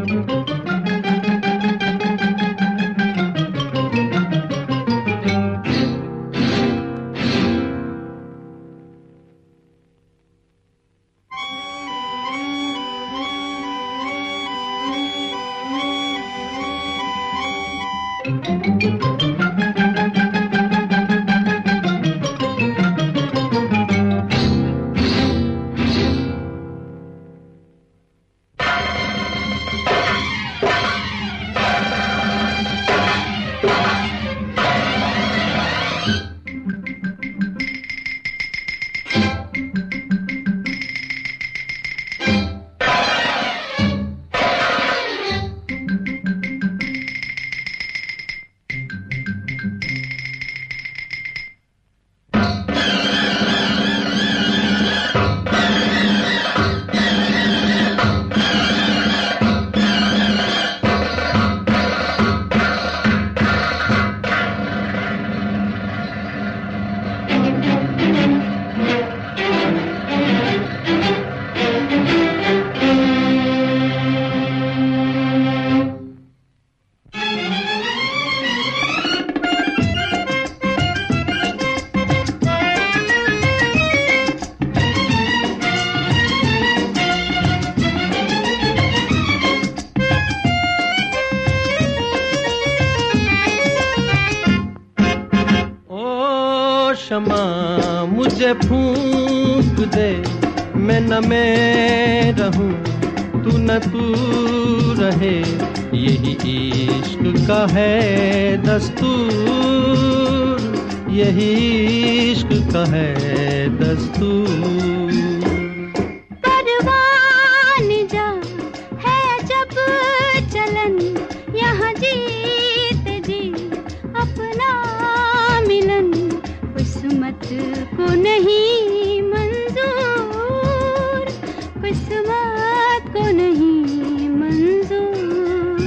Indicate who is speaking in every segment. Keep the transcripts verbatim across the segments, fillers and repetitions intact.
Speaker 1: क्षमा मुझे फूंक दे, मैं न मैं रहूं तू न तू रहे, यही इश्क का है दस्तूर, यही इश्क का है दस्तूर।
Speaker 2: परवान जा है जब चलन, यहाँ जीत जी अपना मिलन, किस्मत को नहीं मंजूर, किस्मत को नहीं मंजूर।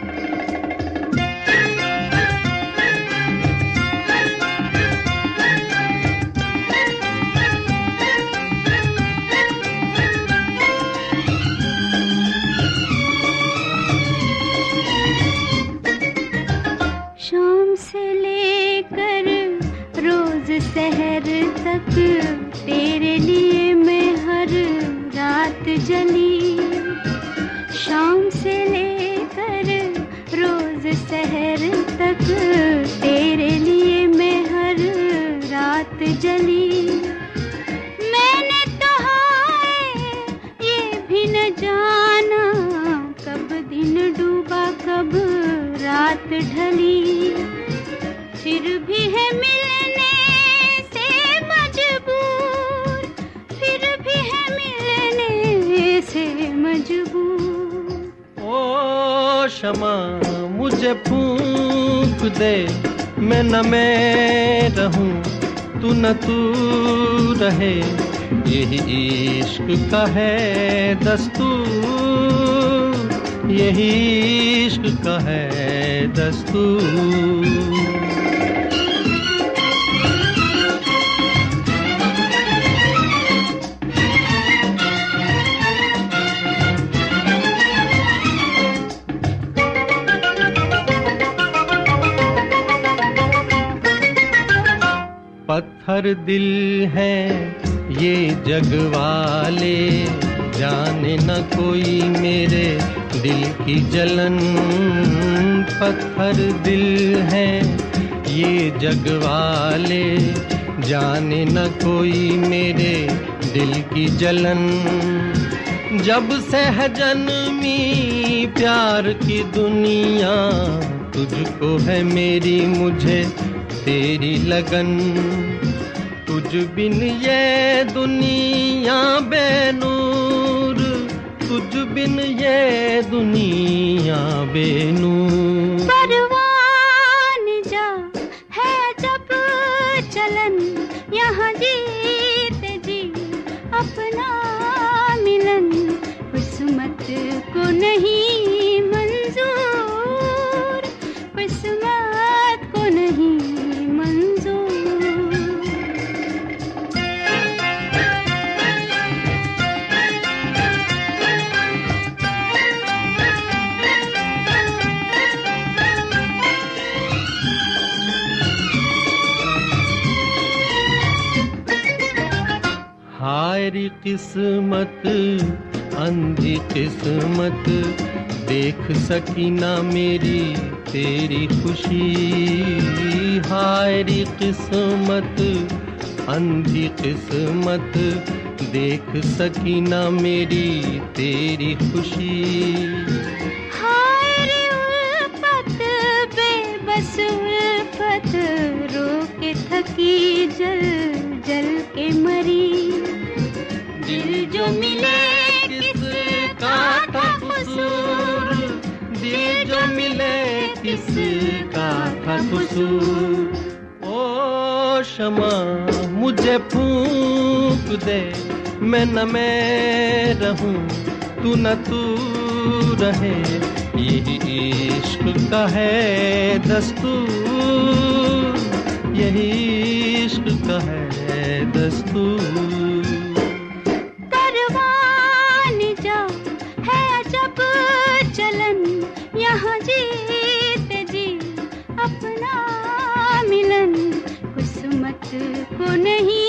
Speaker 2: शाम से लेकर रोज सहर तक तेरे लिए मैं हर रात जली, शाम से लेकर रोज सहर तक तेरे लिए मैं हर रात जली। मैंने तो हाय ये भी न जाना, कब दिन डूबा कब रात ढली, फिर भी है मिलने से मजबूर, फिर भी है मिलने से मजबूर।
Speaker 1: ओ क्षमा मुझे फूंक दे, मैं न मैं रहूं तू न तू रहे, यही इश्क का है दस्तूर, यही इश्क का है दस्तूर। पत्थर दिल है ये जग वाले, जाने न कोई मेरे दिल की जलन, पत्थर दिल है ये जग वाले, जाने न कोई मेरे दिल की जलन। जब से है जन्मी प्यार की दुनिया, तुझको है मेरी मुझे तेरी लगन, तुझ बिन ये दुनिया बेनूर, तुझ बिन ये दुनिया बेनूर।
Speaker 2: परवान जा है जब चलन, यहाँ जीत जी अपना मिलन, किस्मत को नहीं मंजूर, किस्मत को नहीं मंजूर।
Speaker 1: हाय रे किस्मत, अंधी किस्मत, देख सकी ना मेरी तेरी खुशी। हाय रे किस्मत, अंधी किस्मत, देख सकी ना मेरी तेरी खुशी।
Speaker 2: हाय रे उल्फत, बेबस उल्फत, रो के थकी, जल जल के मरी। दिल जो मिले किसका था कसूर,
Speaker 1: दिल जो मिले किसका था कसूर। ओ शमा मुझे फूंक दे, मैं न मैं रहूं, तू न तू रहे। यही इश्क का है दस्तूर, यही इश्क का है दस्तूर।
Speaker 2: करवाने जा है अजब चलन, यहाँ जीते जी अपना मिलन। किस्मत को नहीं